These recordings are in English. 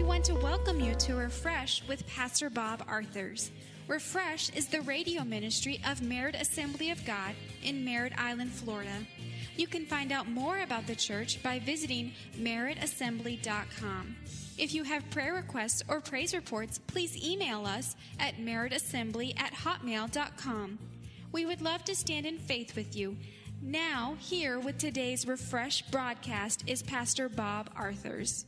want to welcome you to Refresh with Pastor Bob Arthurs. Refresh is the radio ministry of Merritt Assembly of God in Merritt Island, Florida. You can find out more about the church by visiting merrittassembly.com. If you have prayer requests or praise reports, please email us at merrittassembly@hotmail.com. We would love to stand in faith with you. Now, here with today's Refresh broadcast is Pastor Bob Arthurs.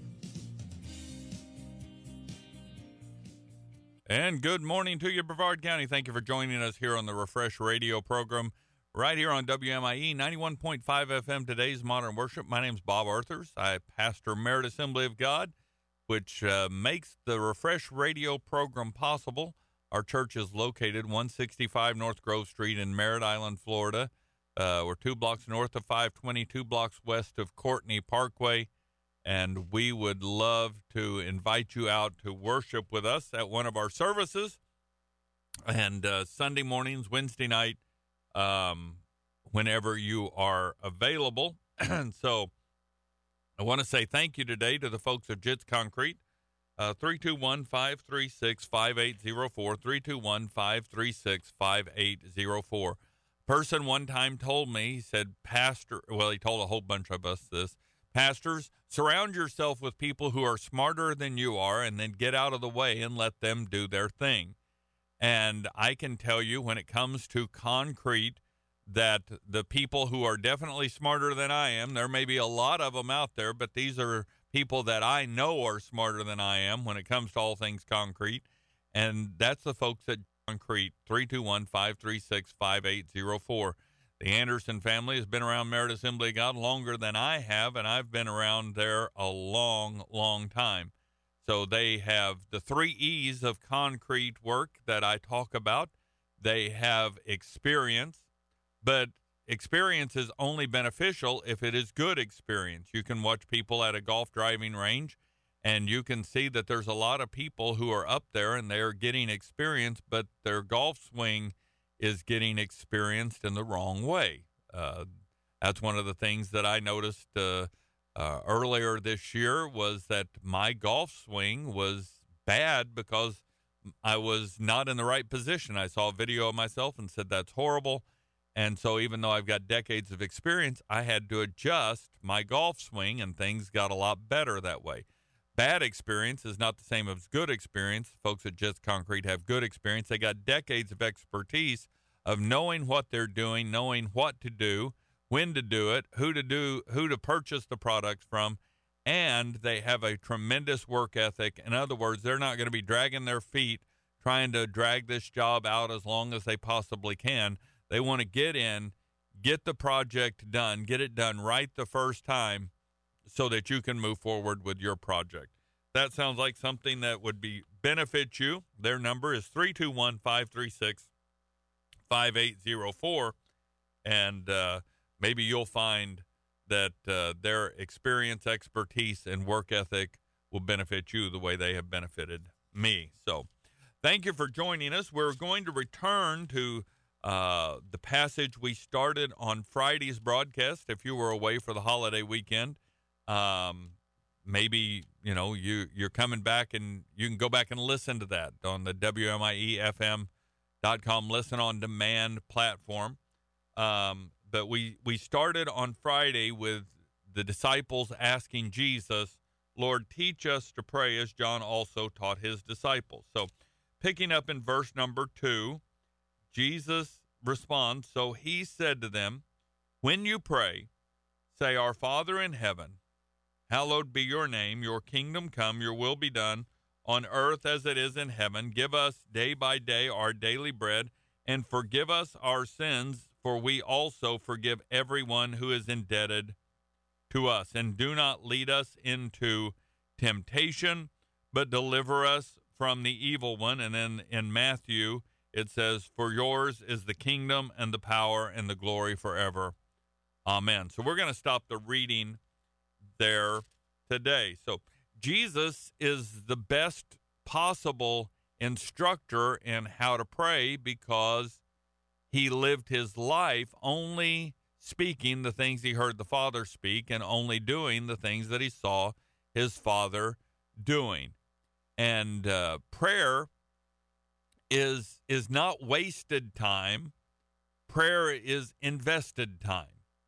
And good morning to you, Brevard County. Thank you for joining us here on the Refresh radio program, right here on WMIE 91.5 FM, today's Modern Worship. My name's Bob Arthurs. I pastor Merritt Assembly of God, which makes the Refresh radio program possible. Our church is located 165 North Grove Street in Merritt Island, Florida. We're 2 blocks north of 520, 2 blocks west of Courtney Parkway. And we would love to invite you out to worship with us at one of our services. And Sunday mornings, Wednesday night, whenever you are available. And so I want to say thank you today to the folks at Jits Concrete. 321-536-5804, 321-536-5804. Person one time told me, he said, he told a whole bunch of us this, pastors, surround yourself with people who are smarter than you are and then get out of the way and let them do their thing. And I can tell you when it comes to concrete that the people who are definitely smarter than I am, there may be a lot of them out there, but these are people that I know are smarter than I am when it comes to all things concrete. And that's the folks at Concrete, 321-536-5804. The Anderson family has been around Merritt Assembly of God longer than I have, and I've been around there a long, long time. So they have the 3 E's of concrete work that I talk about. They have experience, but experience is only beneficial if it is good experience. You can watch people at a golf driving range, and you can see that there's a lot of people who are up there, and they're getting experience, but their golf swing is getting experienced in the wrong way. That's one of the things that I noticed earlier this year was that my golf swing was bad because I was not in the right position. I saw a video of myself and said, that's horrible. And so even though I've got decades of experience, I had to adjust my golf swing, and things got a lot better that way. Bad experience is not the same as good experience. Folks at Jits Concrete have good experience. They got decades of expertise of knowing what they're doing, knowing what to do, when to do it, who to purchase the products from, and they have a tremendous work ethic. In other words, they're not going to be dragging their feet trying to drag this job out as long as they possibly can. They want to get in, get the project done, get it done right the first time, so that you can move forward with your project. That sounds like something that would benefit you. Their number is 321-536-5804, and maybe you'll find that their experience, expertise, and work ethic will benefit you the way they have benefited me. So thank you for joining us. We're going to return to the passage we started on Friday's broadcast. If you were away for the holiday weekend, maybe, you're coming back and you can go back and listen to that on the WMIEFM.com listen on demand platform. But we started on Friday with the disciples asking Jesus, Lord, teach us to pray as John also taught his disciples. So picking up in verse number 2, Jesus responds, so he said to them, when you pray, say, Our Father in heaven, hallowed be your name, your kingdom come, your will be done on earth as it is in heaven. Give us day by day our daily bread, and forgive us our sins, for we also forgive everyone who is indebted to us. And do not lead us into temptation, but deliver us from the evil one. And then in Matthew, it says, for yours is the kingdom and the power and the glory forever. Amen. So we're going to stop the reading there today. So Jesus is the best possible instructor in how to pray because he lived his life only speaking the things he heard the Father speak and only doing the things that he saw his Father doing. And prayer is not wasted time. Prayer is invested time.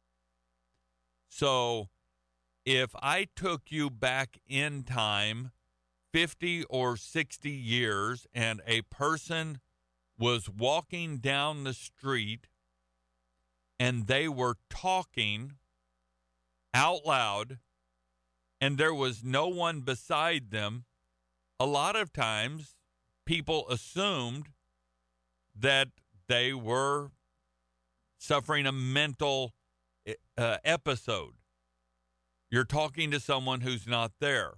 So if I took you back in time 50 or 60 years and a person was walking down the street and they were talking out loud and there was no one beside them, a lot of times people assumed that they were suffering a mental episode. You're talking to someone who's not there.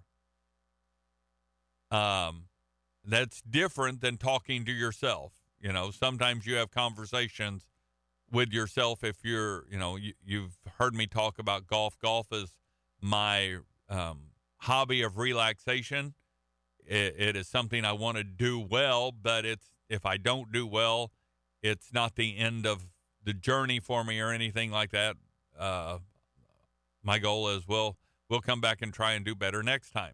That's different than talking to yourself. You know, sometimes you have conversations with yourself. If you're, you've heard me talk about golf. Golf is my hobby of relaxation. It is something I want to do well, but if I don't do well, it's not the end of the journey for me or anything like that. My goal is we'll come back and try and do better next time.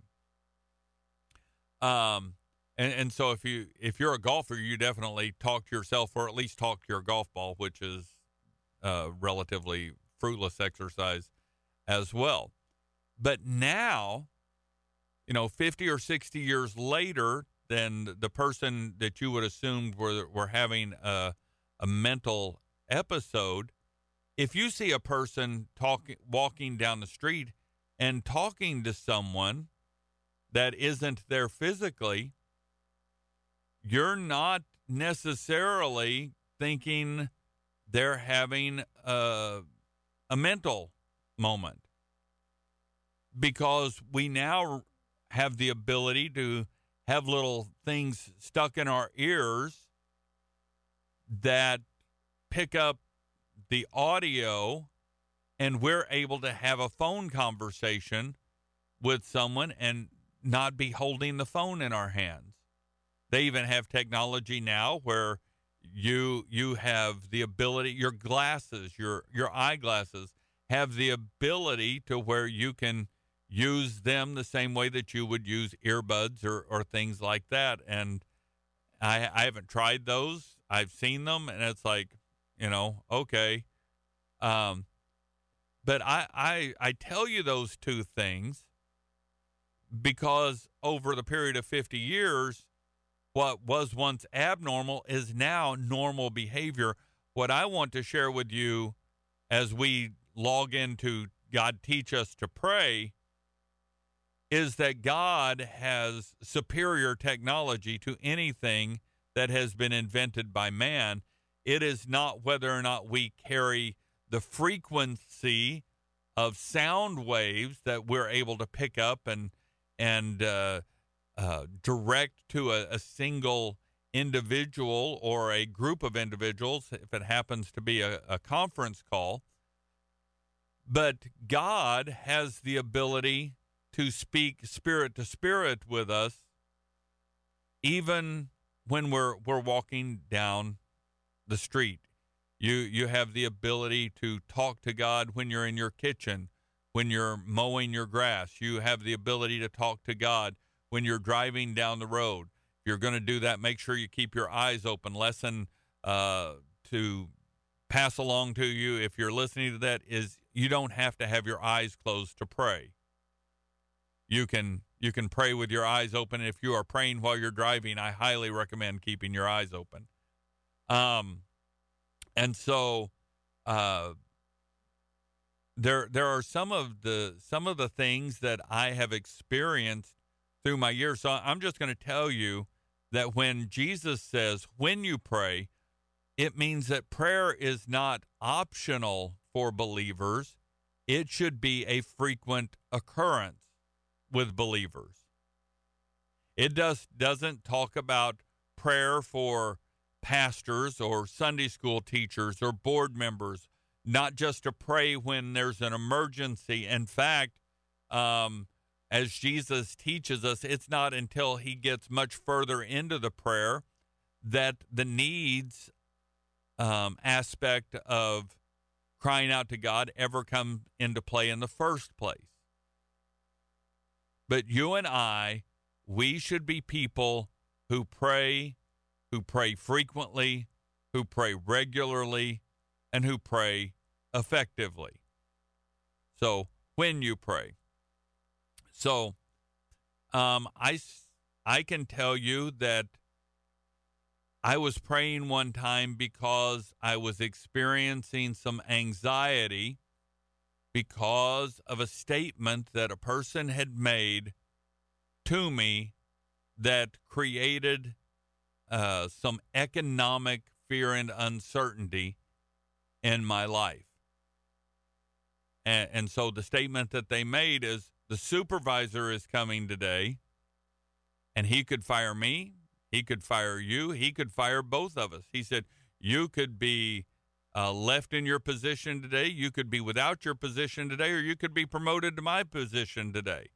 And so if you're a golfer, you definitely talk to yourself, or at least talk to your golf ball, which is a relatively fruitless exercise as well. But now, 50 or 60 years later, than the person that you would assume were having a mental episode, if you see a person walking down the street and talking to someone that isn't there physically, you're not necessarily thinking they're having a mental moment, because we now have the ability to have little things stuck in our ears that pick up the audio, and we're able to have a phone conversation with someone and not be holding the phone in our hands. They even have technology now where you have the ability, your glasses, your eyeglasses have the ability to where you can use them the same way that you would use earbuds or things like that. And I haven't tried those. I've seen them, and it's like, okay. But I tell you those two things because over the period of 50 years, what was once abnormal is now normal behavior. What I want to share with you as we log into God Teach Us to Pray is that God has superior technology to anything that has been invented by man. It is not whether or not we carry the frequency of sound waves that we're able to pick up and direct to a single individual or a group of individuals, if it happens to be a conference call. But God has the ability to speak spirit to spirit with us, even when we're walking down the street. You have the ability to talk to God when you're in your kitchen, when you're mowing your grass. You have the ability to talk to God when you're driving down the road. If you're going to do that, make sure you keep your eyes open. Lesson to pass along to you if you're listening to that is you don't have to have your eyes closed to pray. You can pray with your eyes open. If you are praying while you're driving, I highly recommend keeping your eyes open. And so there are some of the things that I have experienced through my years. So I'm just going to tell you that when Jesus says, when you pray, it means that prayer is not optional for believers. It should be a frequent occurrence with believers. It doesn't talk about prayer for pastors or Sunday school teachers or board members, not just to pray when there's an emergency. In fact, as Jesus teaches us, it's not until he gets much further into the prayer that the needs aspect of crying out to God ever come into play in the first place. But you and I, we should be people who pray frequently, who pray regularly, and who pray effectively. So when you pray. So I can tell you that I was praying one time because I was experiencing some anxiety because of a statement that a person had made to me that created some economic fear and uncertainty in my life. And so the statement that they made is, the supervisor is coming today, and he could fire me, he could fire you, he could fire both of us. He said, you could be left in your position today, you could be without your position today, or you could be promoted to my position today.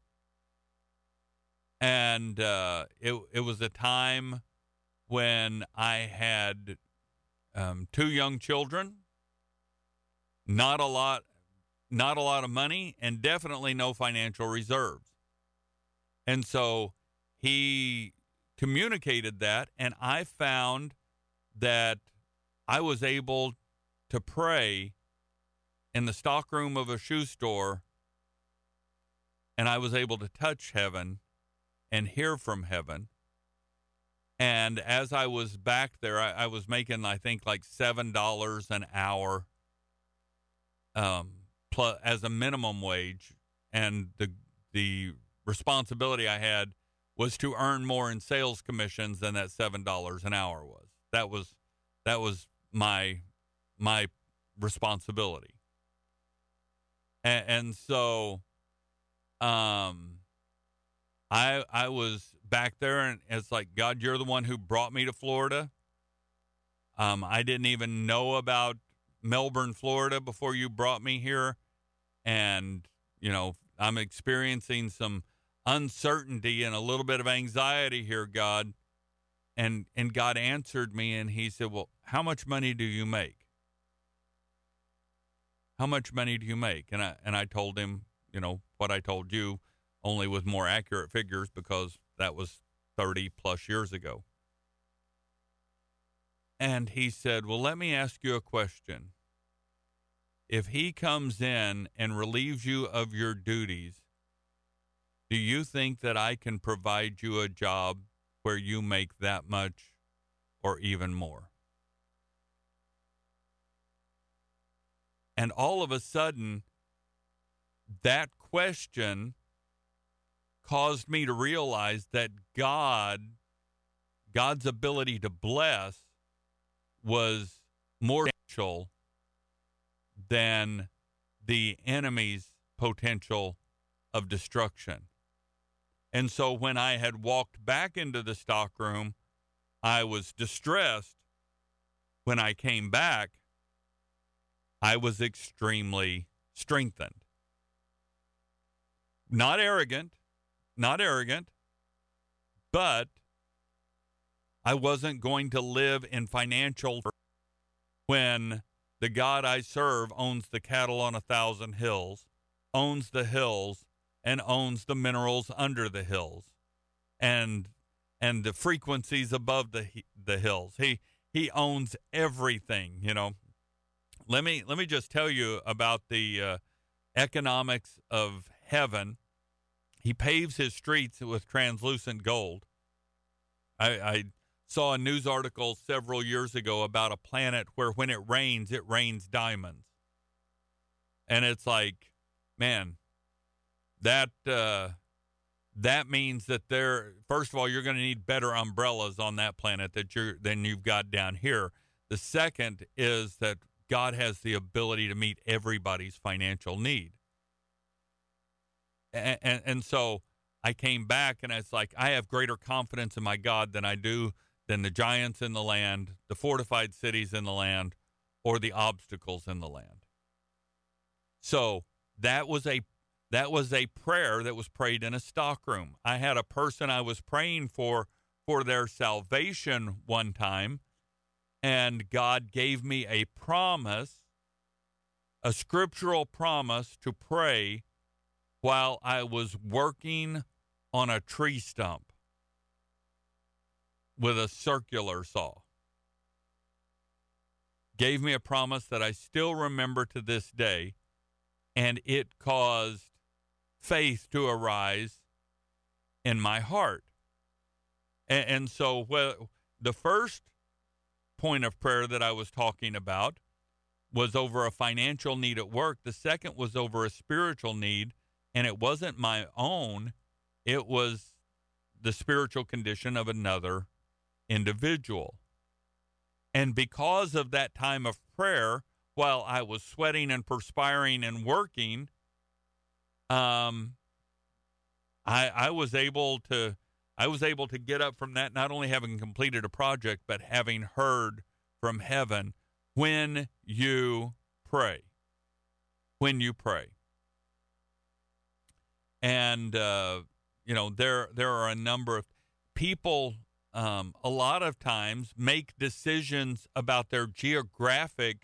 And it was a time when I had 2 young children, not a lot of money, and definitely no financial reserves. And so he communicated that, and I found that I was able to pray in the stockroom of a shoe store, and I was able to touch heaven and hear from heaven. And as I was back there, I was making, I think, like $7 an hour plus as a minimum wage, and the responsibility I had was to earn more in sales commissions than that $7 an hour was. That was my responsibility. And so I was back there, and it's like, God, you're the one who brought me to Florida. I didn't even know about Melbourne, Florida before you brought me here. And, you know, I'm experiencing some uncertainty and a little bit of anxiety here, God. And God answered me, and he said, well, how much money do you make? How much money do you make? And I told him, you know, what I told you, only with more accurate figures, because that was 30 plus years ago. And he said, well, let me ask you a question. If he comes in and relieves you of your duties, do you think that I can provide you a job where you make that much or even more? And all of a sudden, that question caused me to realize that God's ability to bless was more potential than the enemy's potential of destruction. And so when I had walked back into the stockroom, I was distressed. When I came back, I was extremely strengthened. Not arrogant, but I wasn't going to live in financial when the God I serve owns the cattle on 1,000 hills, owns the hills, and owns the minerals under the hills, and the frequencies above the hills. He owns everything. You know. Let me just tell you about the economics of heaven. He paves his streets with translucent gold. I saw a news article several years ago about a planet where when it rains diamonds. And it's like, man, that means that first of all, you're going to need better umbrellas on that planet than you've got down here. The second is that God has the ability to meet everybody's financial need. And so I came back, and it's like, I have greater confidence in my God than the giants in the land, the fortified cities in the land, or the obstacles in the land. So that was a prayer that was prayed in a stockroom. I had a person I was praying for their salvation one time, and God gave me a promise, a scriptural promise, to pray while I was working on a tree stump with a circular saw. Gave me a promise that I still remember to this day, and it caused faith to arise in my heart. And so the first point of prayer that I was talking about was over a financial need at work. The second was over a spiritual need, and it wasn't my own. It was the spiritual condition of another individual. And because of that time of prayer, while I was sweating and perspiring and working, I was able to get up from that, not only having completed a project, but having heard from heaven, when you pray. When you pray. And, there are a number of people, a lot of times, make decisions about their geographic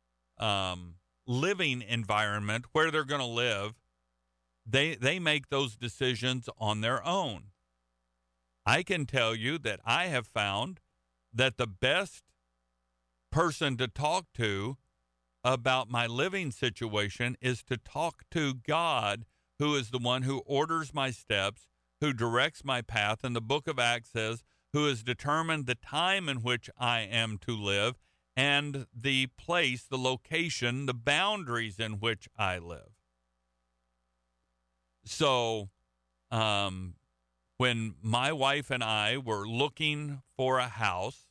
living environment, where they're going to live. They make those decisions on their own. I can tell you that I have found that the best person to talk to about my living situation is to talk to God, who is the one who orders my steps, who directs my path. And the book of Acts says, who has determined the time in which I am to live and the place, the location, the boundaries in which I live. So, when my wife and I were looking for a house,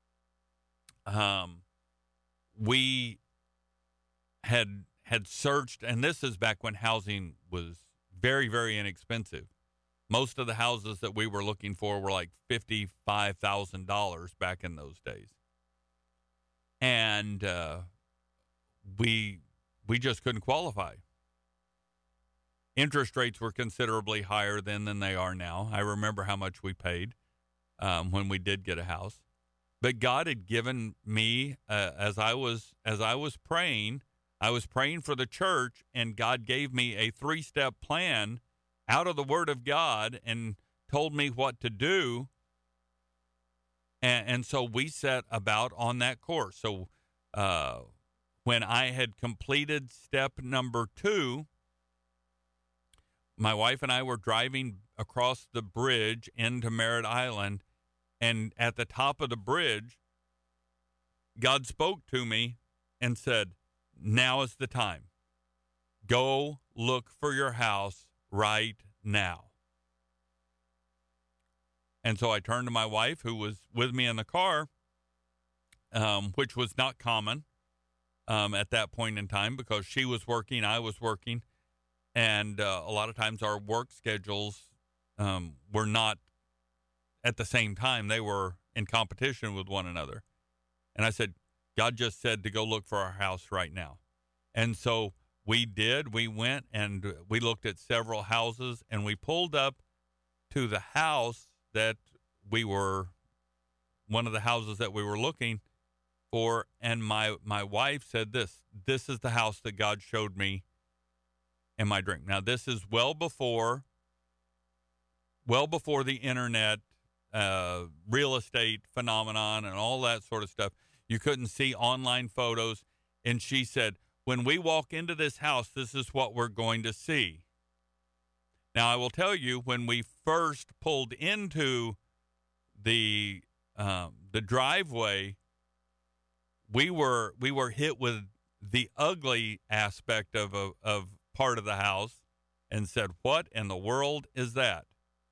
we had searched, and this is back when housing was very, very inexpensive. Most of the houses that we were looking for were like $55,000 back in those days. And we just couldn't qualify. Interest rates were considerably higher then than they are now. I remember how much we paid when we did get a house. But God had given me, as I was praying, I was praying for the church, and God gave me a 3-step plan out of the Word of God and told me what to do. And so we set about on that course. So when I had completed step number 2, my wife and I were driving across the bridge into Merritt Island, and at the top of the bridge, God spoke to me and said, now is the time. Go look for your house right now. And so I turned to my wife, who was with me in the car, which was not common at that point in time, because she was working, I was working. And a lot of times our work schedules were not at the same time. They were in competition with one another. And I said, God just said to go look for our house right now. And so we did. We went and we looked at several houses, and we pulled up to the house that one of the houses that we were looking for. And my wife said this is the house that God showed me in my dream. Now, this is well before the internet, real estate phenomenon and all that sort of stuff. You couldn't see online photos. And she said, when we walk into this house, this is what we're going to see. Now, I will tell you, when we first pulled into the driveway, we were hit with the ugly aspect of part of the house, and said, what in the world is that?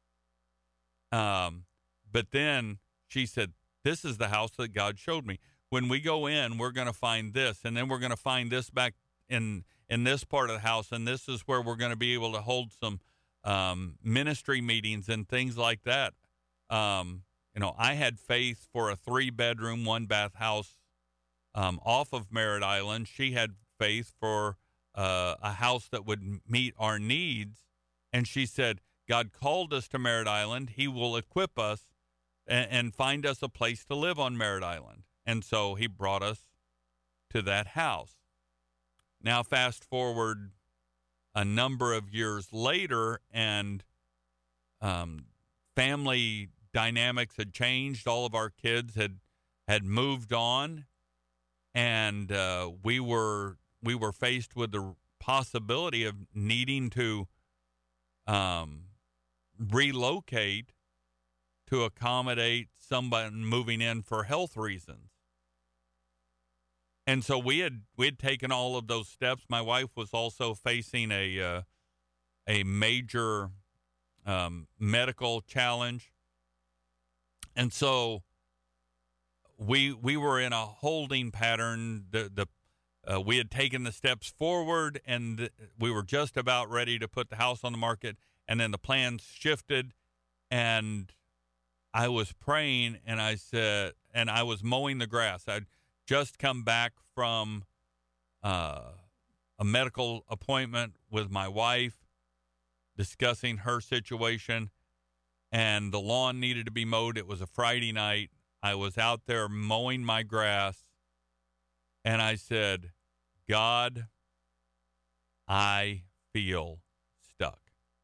But then she said, this is the house that God showed me. When we go in, we're going to find this, and then we're going to find this back in this part of the house, and this is where we're going to be able to hold some ministry meetings and things like that. I had faith for a 3-bedroom, 1-bath house off of Merritt Island. She had faith for a house that would meet our needs. And she said, God called us to Merritt Island. He will equip us and find us a place to live on Merritt Island. And so he brought us to that house. Now, fast forward a number of years later, and family dynamics had changed. All of our kids had moved on, and we were faced with the possibility of needing to relocate to accommodate someone moving in for health reasons. And so we had taken all of those steps. My wife was also facing a major medical challenge, and so we were in a holding pattern. We had taken the steps forward, and we were just about ready to put the house on the market, and then the plans shifted, and I was praying, and I said, and I was mowing the grass. I'd just come back from a medical appointment with my wife, discussing her situation, and the lawn needed to be mowed. It was a Friday night. I was out there mowing my grass, and I said, God, I feel stuck.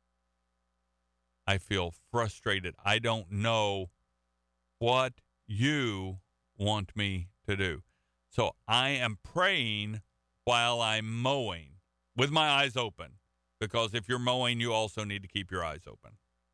I feel frustrated. I don't know what you want me to do. So I am praying while I'm mowing with my eyes open, because if you're mowing, you also need to keep your eyes open.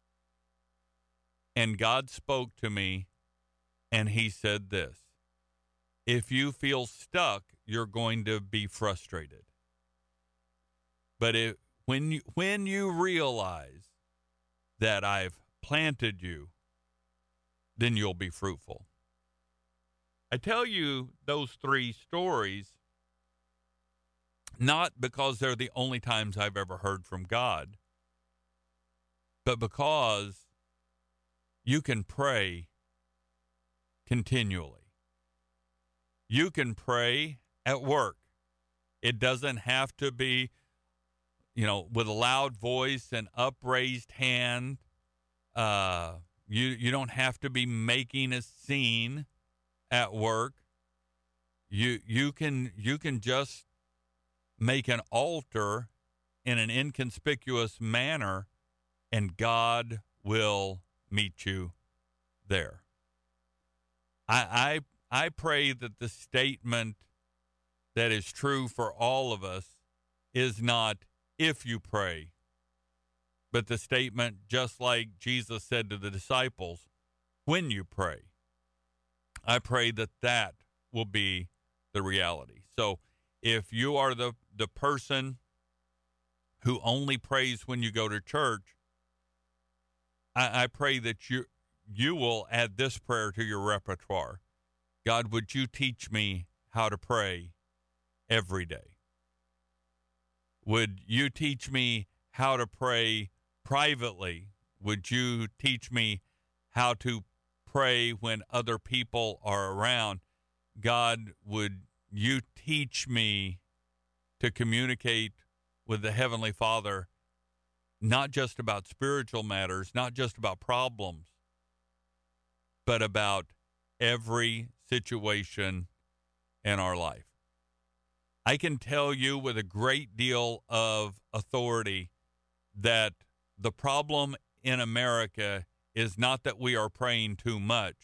And God spoke to me, and he said this: if you feel stuck, you're going to be frustrated. But when you realize that I've planted you, then you'll be fruitful. I tell you those three stories not because they're the only times I've ever heard from God, but because you can pray continually. You can pray at work. It doesn't have to be, with a loud voice and upraised hand. You don't have to be making a scene at work. You can just make an altar in an inconspicuous manner, and God will meet you there. I pray that the statement that is true for all of us is not if you pray, but the statement, just like Jesus said to the disciples, when you pray. I pray that will be the reality. So if you are the person who only prays when you go to church, I pray that you will add this prayer to your repertoire. God, would you teach me how to pray every day? Would you teach me how to pray privately? Would you teach me how to pray when other people are around? God, would you teach me to communicate with the Heavenly Father, not just about spiritual matters, not just about problems, but about every situation in our life? I can tell you with a great deal of authority that the problem in America is not that we are praying too much,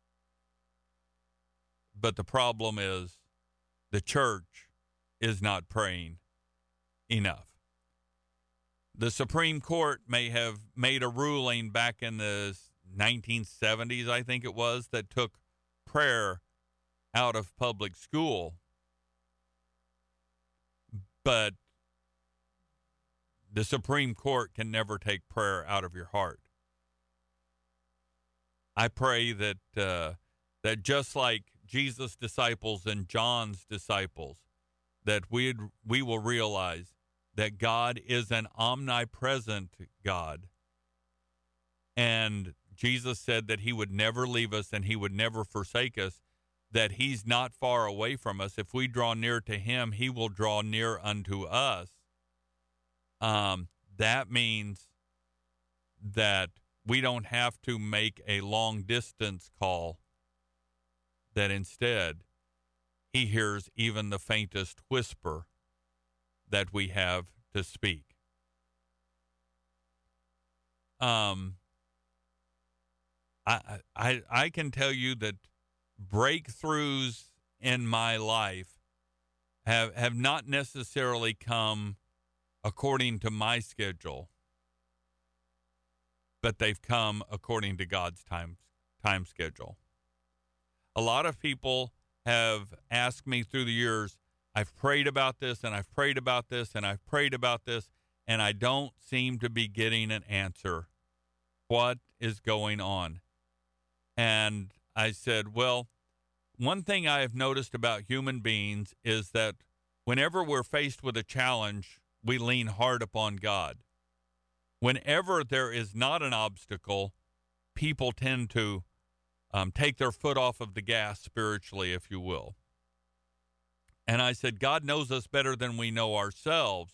but the problem is the church is not praying enough. The Supreme Court may have made a ruling back in the 1970s, I think it was, that took prayer out of public school. But the Supreme Court can never take prayer out of your heart. I pray that that just like Jesus' disciples and John's disciples, that we will realize that God is an omnipresent God. And Jesus said that he would never leave us and he would never forsake us, that he's not far away from us. If we draw near to him, he will draw near unto us. That means that we don't have to make a long distance call, that instead he hears even the faintest whisper that we have to speak. I can tell you that breakthroughs in my life have not necessarily come according to my schedule, but they've come according to God's time schedule. A lot of people have asked me through the years, I've prayed about this and I've prayed about this and I've prayed about this, and I don't seem to be getting an answer. What is going on? And I said, well, one thing I have noticed about human beings is that whenever we're faced with a challenge, we lean hard upon God. Whenever there is not an obstacle, people tend to take their foot off of the gas spiritually, if you will. And I said, God knows us better than we know ourselves.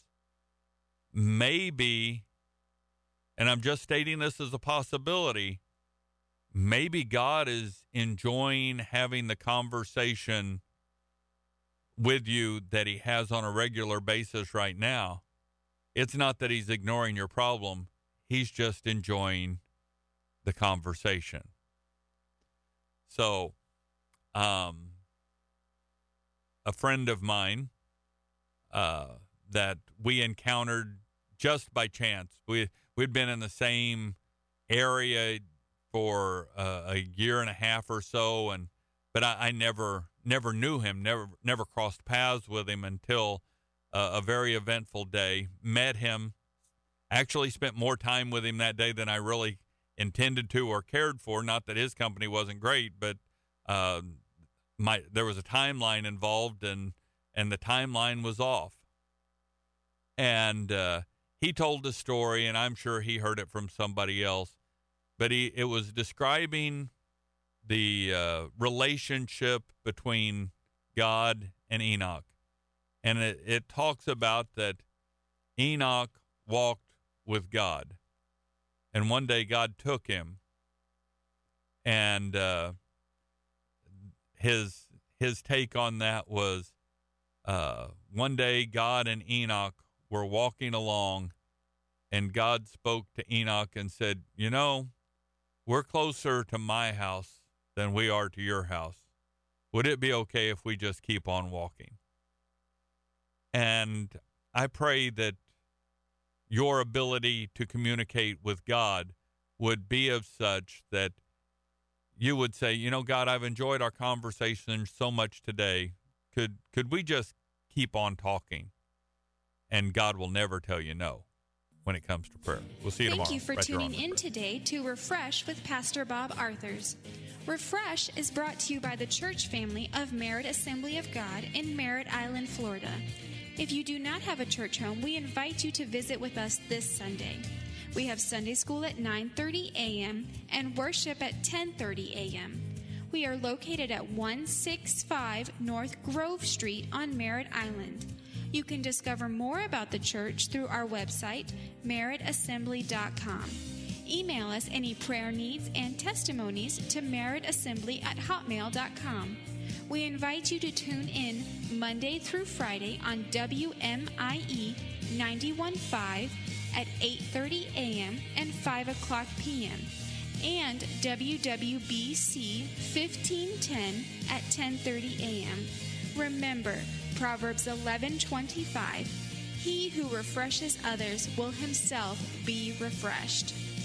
Maybe, and I'm just stating this as a possibility, maybe God is enjoying having the conversation with you that he has on a regular basis right now. It's not that he's ignoring your problem. He's just enjoying the conversation. So, a friend of mine that we encountered just by chance, we'd been in the same area for a year and a half or so, but I never knew him, never crossed paths with him until a very eventful day. Met him, actually spent more time with him that day than I really intended to or cared for. Not that his company wasn't great, but there was a timeline involved, and the timeline was off. And he told the story, and I'm sure he heard it from somebody else, but it was describing the relationship between God and Enoch. And it talks about that Enoch walked with God, and one day God took him, and his take on that was one day God and Enoch were walking along, and God spoke to Enoch and said, you know, we're closer to my house than we are to your house. Would it be okay if we just keep on walking? And I pray that your ability to communicate with God would be of such that you would say, you know, God, I've enjoyed our conversation so much today. Could we just keep on talking? And God will never tell you no when it comes to prayer. We'll see you tomorrow. Thank you for tuning in today to Refresh with Pastor Bob Arthurs. Refresh is brought to you by the church family of Merritt Assembly of God in Merritt Island, Florida. If you do not have a church home, we invite you to visit with us this Sunday. We have Sunday school at 9:30 a.m. and worship at 10:30 a.m. We are located at 165 North Grove Street on Merritt Island. You can discover more about the church through our website, merrittassembly.com. Email us any prayer needs and testimonies to merrittassembly@hotmail.com. We invite you to tune in Monday through Friday on WMIE 91.5 at 8:30 a.m. and 5 o'clock p.m. and WWBC 1510 at 10:30 a.m. Remember, Proverbs 11:25, he who refreshes others will himself be refreshed.